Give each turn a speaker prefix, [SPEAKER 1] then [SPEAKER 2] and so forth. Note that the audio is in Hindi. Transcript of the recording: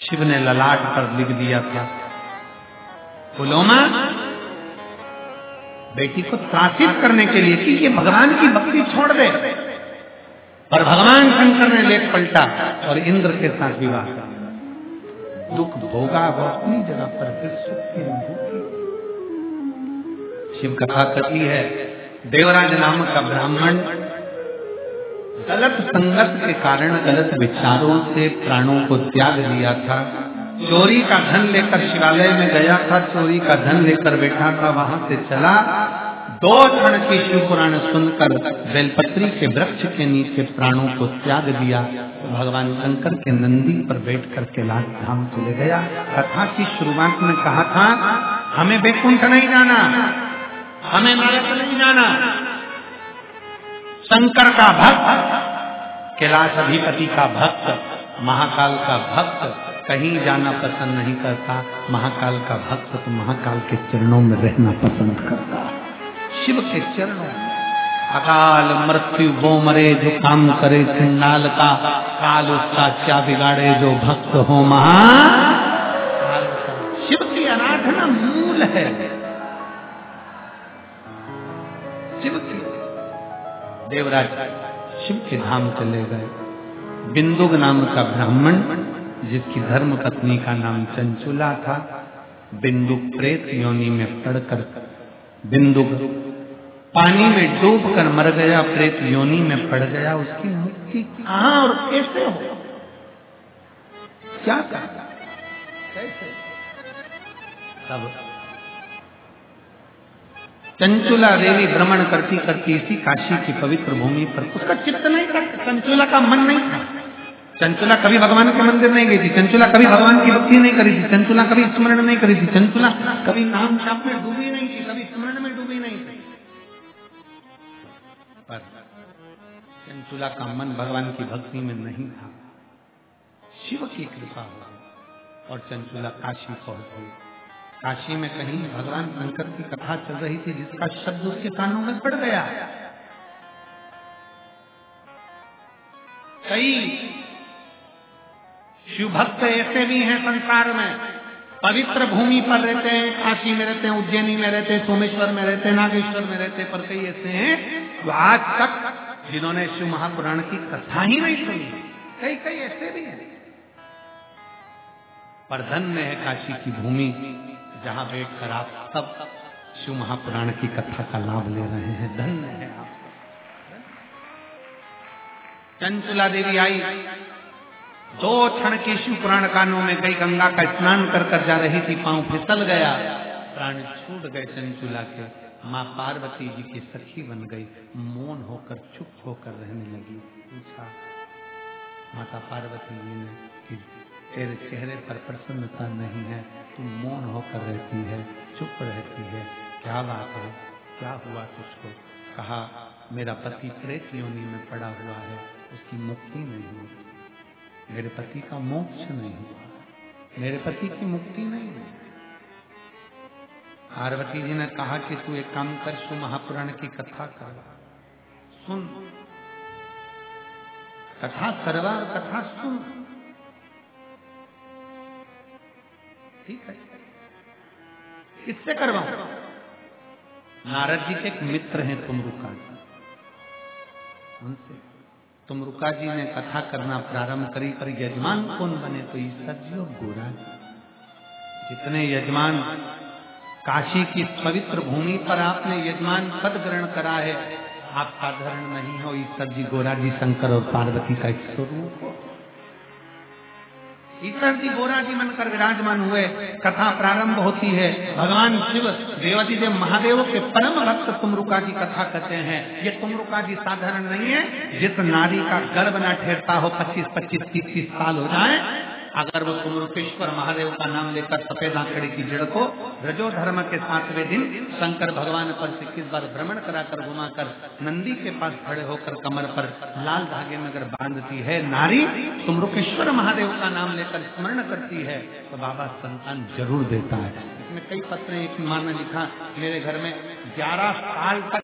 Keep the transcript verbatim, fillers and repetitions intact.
[SPEAKER 1] शिव ने ललाट पर लिख दिया था, पुलोमा बेटी को त्रासित करने के लिए कि ये भगवान की भक्ति छोड़ दे। और भगवान शंकर ने लेख पलटा और इंद्र के साथ विवाह कर। दुख भोगा वो अपनी जगह पर, फिर सुख की अनुभूति। शिव कथा कथी है, देवराज नामक का ब्राह्मण गलत संगत के कारण गलत विचारों से प्राणों को त्याग दिया था। चोरी का धन लेकर शिवालय में गया था, चोरी का धन लेकर बैठा था, वहां से चला। दो क्षण की शिव पुराण सुनकर बेलपत्री के वृक्ष के नीचे प्राणों को त्याग दिया तो भगवान शंकर के नंदी पर बैठ कर कैलाश धाम चले गया। कथा की शुरुआत में कहा था, हमें बैकुंठ नहीं जाना, हमें नरक नहीं जाना। शंकर का भक्त, कैलाश अधिपति का भक्त, महाकाल का भक्त कहीं जाना पसंद नहीं करता। महाकाल का भक्त तो महाकाल के चरणों में रहना पसंद करता। शिव के चरणों में अकाल मृत्यु वो मरे जो काम करे चंडाल का, काल उसका क्या बिगाड़े जो भक्त हो महाकाल का। शिव की आराधना मूल है। शिव की देवराज शिव के धाम चले गए। बिंदुक नाम का ब्राह्मण जिसकी धर्म पत्नी का नाम चंचुला था, बिंदुक प्रेत योनि में पड़कर बिंदुक पानी में डूबकर मर गया, प्रेत योनि में पड़ गया। उसकी मुक्ति कहाँ और कैसे हो, क्या करना, कैसे? तब चंचुला देवी भ्रमण करती करती इसी काशी की पवित्र भूमि पर, उसका चित्त नहीं था, चंचुला का मन नहीं था। चंचुला कभी भगवान के मंदिर नहीं गई थी, चंचुला कभी भगवान की भक्ति नहीं करी थी, चंचुला कभी स्मरण नहीं करी थी, चंचुला कभी नाम जाप में डूबी नहीं थी, कभी स्मरण में डूबी नहीं थी। पर चंचुला का मन भगवान की भक्ति में नहीं था। शिव की कृपा हुई और चंचुला काशी पहुंच गई। काशी में कहीं भगवान शंकर की कथा चल रही थी जिसका शब्द उसके कानों में पड़ गया। कई शिव भक्त ऐसे भी हैं संसार में, पवित्र भूमि पर रहते हैं, काशी में रहते हैं, उज्जैनी में रहते हैं, सोमेश्वर में रहते हैं, नागेश्वर में रहते हैं, पर कई ऐसे हैं जो आज तक जिन्होंने शिव महापुराण की कथा ही नहीं सुनी। कई कई ऐसे भी हैं। पर धन्य है काशी की भूमि जहाँ बैठकर आप सब शिव महापुराण की कथा का लाभ ले रहे हैं। धन्य है आप। चंचुला देवी आई, दो क्षण की शिव पुराण कानों में गई, गंगा का स्नान कर कर जा रही थी, पांव फिसल गया, प्राण छूट गए चंचुला के। माँ पार्वती जी की सखी बन गई, मौन होकर चुप होकर रहने लगी। पूछा माता पार्वती जी ने कि तेरे चेहरे पर प्रसन्नता नहीं है, तू मौन होकर रहती है, चुप रहती है, क्या बात है, क्या हुआ तुझको? कहा मेरा पति प्रेत योनि में पड़ा हुआ है, उसकी मुक्ति नहीं हुई, मेरे पति का मोक्ष नहीं हुआ, मेरे पति की मुक्ति नहीं हुई। पार्वती जी ने कहा कि तू एक काम कर, शिव महापुराण की कथा कर, सुन, कथा करवा और कथा सुन। ठीक है, किससे करवाऊं? नारद जी के एक मित्र हैं तुमरुका जी, उनसे। तुमरुका जी ने कथा करना प्रारंभ करी, पर यजमान कौन बने? तो ईश्वर जी और गोरा जी। जितने यजमान काशी की पवित्र भूमि पर आपने यजमान पद ग्रहण करा है, आप साधारण नहीं हो। ईश्वर जी, गोरा जी, शंकर और पार्वती का एक स्वरूप हो। ईश्वर जी गोरा जी बनकर विराजमान हुए। कथा प्रारंभ होती है। भगवान शिव देवाधिदेव महादेव के परम भक्त तुमरुका जी कथा कहते हैं। ये तुमरुका जी साधारण नहीं है। जिस नारी का गर्भ न ठहरता हो, पच्चीस पच्चीस तीस तीस साल हो जाए, अगर वो तुमरुकेश्वर महादेव का नाम लेकर सफेद आंकड़े की जड़ को रजो धर्म के सातवें दिन शंकर भगवान पर से किस बार भ्रमण कराकर घुमाकर नंदी के पास खड़े होकर कमर पर लाल धागे में अगर बांधती है नारी, तुमरुकेश्वर महादेव का नाम लेकर स्मरण करती है, तो बाबा संतान जरूर देता है। इसमें कई पत्र, एक माँ ने लिखा, मेरे घर में ग्यारह साल तक